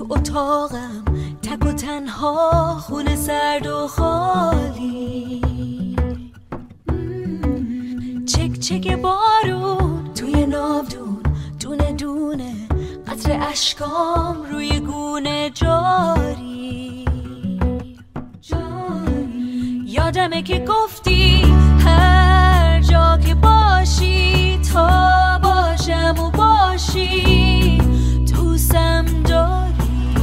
تو اتاقم تک و تنها، خونه سرد و خالی، چک چک بارون توی ناودون، دونه دونه قطر اشکام روی گونه جاری. یادمه که گفتی هر جا که باشی تا باشم و باشی دوستم داری.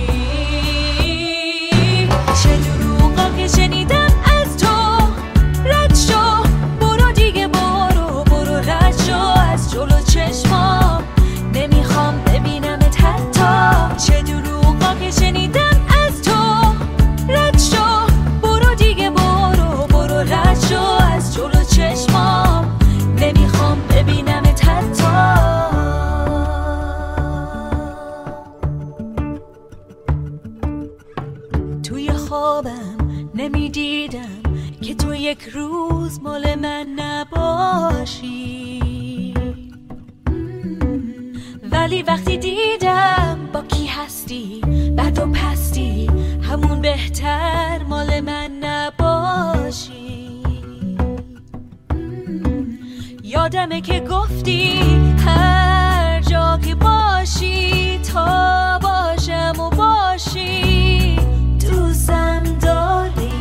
چه دروغا که شنیدم از تو، رد شو برو دیگه، برو رد شو از جلو چشمام، نمیخوام ببینمت حتی. چه دروغا که شنیدم از تو، رد شو برو دیگه، برو رد شو از جلو چشمام، نمیخوام ببینمت حتی. توی خوابم نمیدیدم که تو یک روز مال من نباشی، ولی وقتی دیدم با کی هستی، بد و پستی، همون بهتر مال من نباشی. یادمه که گفتی هر جا که باشی تا باشم و باشی دوستم داری.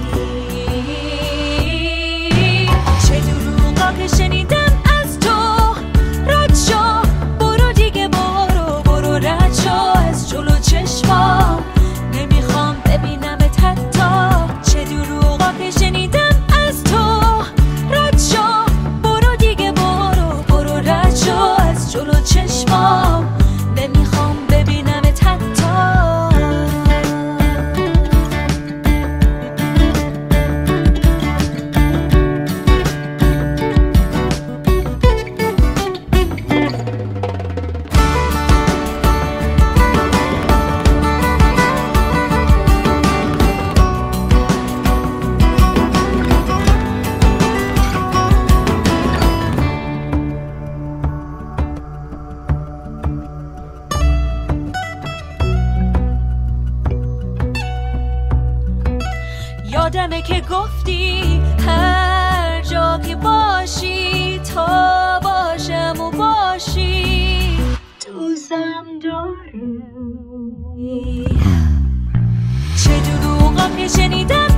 چه دروغا که شنیدم از تو، رد شو برو دیگه، برو رد شو از جلو چشمام، نمیخوام ببینمت حتی. چه دروغا که شنیدم از تو، رد شو برو دیگه، برو رد شو از جلو چشمام، نمیخوام ببینمت حتی. یادمه که گفتی هر جا که باشی تا باشم و باشی دوستم داری. چه دروغا که شنیدم